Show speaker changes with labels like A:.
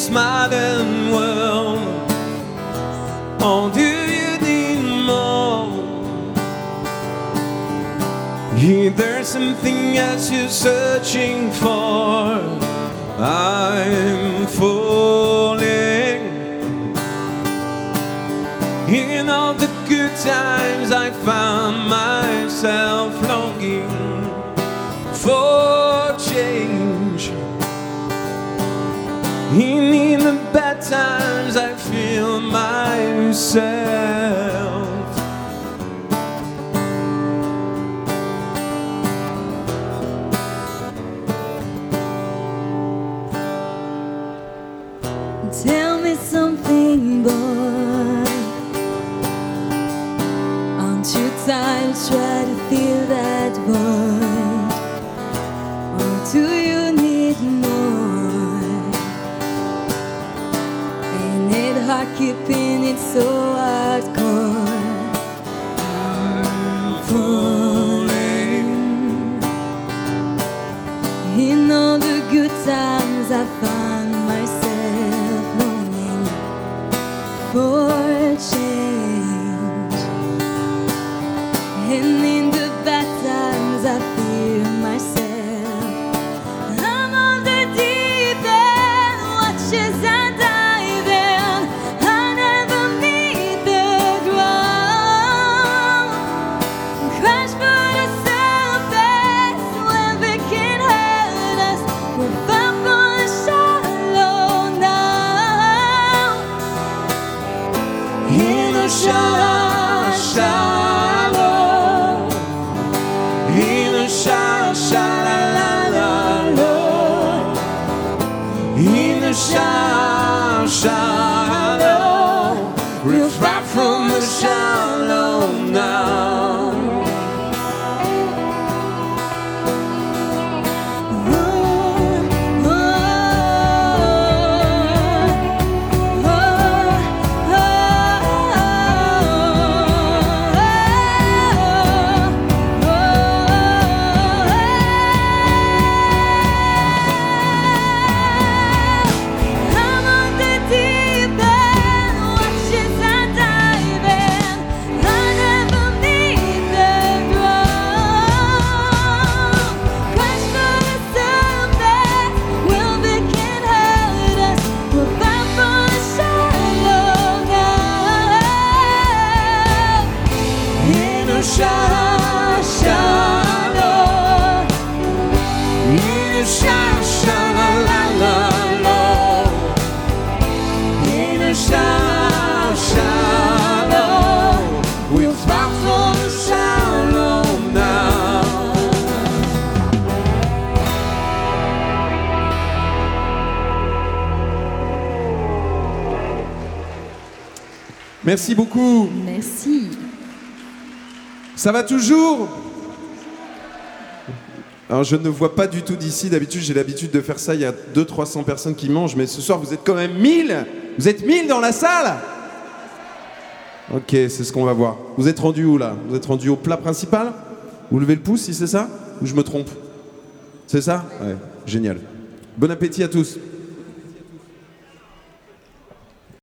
A: this modern world? Or do you need more? Is there something else you're searching for? I'm falling. In all the good times I found myself longing for change. In the bad times I feel myself.
B: Tell me something, boy. Aren't you tired? Try to fill that void. Or do you need more? Ain't it hard keeping it so hardcore? I'm falling. In all the good times I find myself longing for change. And in the bad times I fear myself. I'm on the deep end, watch as I dive in. I never meet the ground. Crash for the surface when they can hurt us. We're far from the shallow now.
A: In the shallow, shallow. In the shallow, shallow. In the shallow, shallow. We're far from the shallow now. Merci beaucoup.
B: Merci.
A: Ça va toujours? Alors je ne vois pas du tout d'ici. D'habitude j'ai l'habitude de faire ça. Il y a 200-300 personnes qui mangent. Mais ce soir vous êtes quand même 1000. Vous êtes 1000 dans la salle? Ok, c'est ce qu'on va voir. Vous êtes rendu où là? Vous êtes rendu au plat principal? Vous levez le pouce si c'est ça? Ou je me trompe? C'est ça? Ouais, génial. Bon appétit à tous.